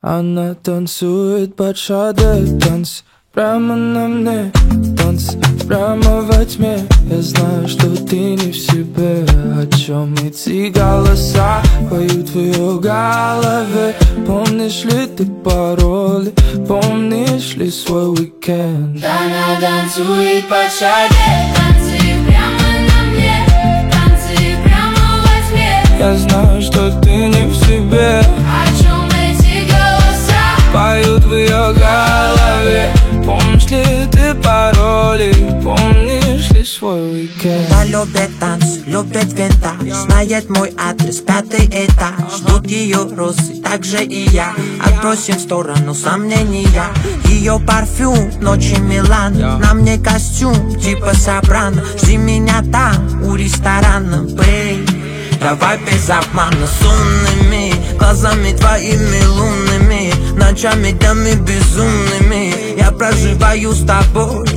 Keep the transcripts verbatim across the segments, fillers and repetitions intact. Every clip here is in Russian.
Она танцует под шаде, танц прямо на мне, танц прямо во тьме. Я знаю, что ты не в себе. О чем эти голоса поют в ее голове? Помнишь ли ты пароли? Помнишь ли свой уикенд? Она танцует под шаде, танцы прямо на мне, танцы прямо во тьме. Я знаю, что ты не в себе. О чем эти голоса поют в ее голове? Помнишь ли ты пароли? Помнишь ли свой уикенд? Она любит танц, любит винтаж, знает мой адрес, пятый этаж. Ждут ее розы, так же и я. Отбросим в сторону сомнения. Ее парфюм, ночи Милан. На мне костюм, типа Сопрано. Жди меня там, у ресторана, бэй. Давай без обмана, с умными глазами твоими лунными, ночами днями безумными. Я проживаю с тобой,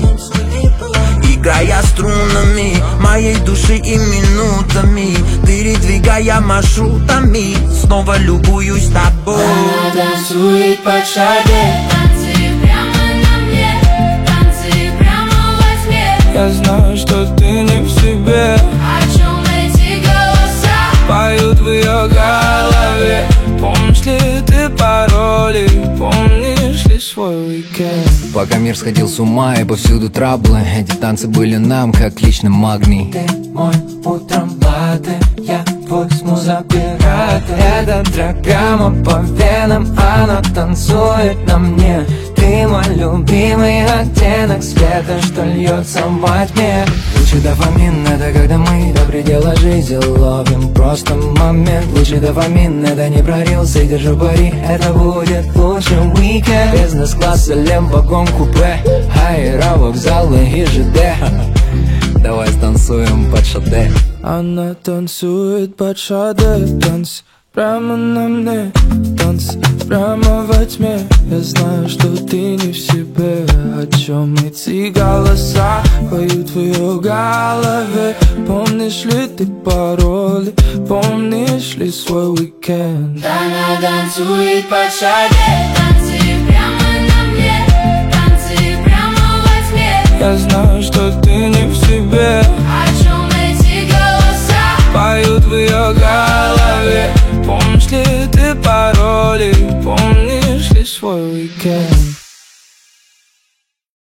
играя струнами моей души и минутами, передвигая маршрутами, снова любуюсь тобой. Она танцует под шаде, танцы прямо на мне, танцы прямо во тьме. Я знаю, что ты не в себе. О чем эти голоса поют в ее голове? Помнишь ли ты пароли? Помнишь ли свой уикенд? Пока мир сходил с ума и повсюду траблы, эти танцы были нам как личный магний. Ты мой утром латте, я твой смуза-пират. Это трек прямо по венам, она танцует на мне. Ты мой любимый оттенок света, что льется во тьме. Лучший дофамин — это когда мы до предела жизни ловим просто момент. Лучший дофамин — это не прорился, держу пари, это будет лучший уикенд. Бизнес-класс, лем-вагон, купе, аэровокзалы и ЖД. Давай станцуем под шаде. Она танцует под шаде, танц прямо на мне, танц прямо во тьме. Я знаю, что ты не в себе. О чем эти голоса поют в ее голове? Помнишь ли ты пароли? Помнишь ли свой уикенд? Она танцует под шаде, танцы прямо на мне, танцы прямо во тьме. Я знаю, что ты не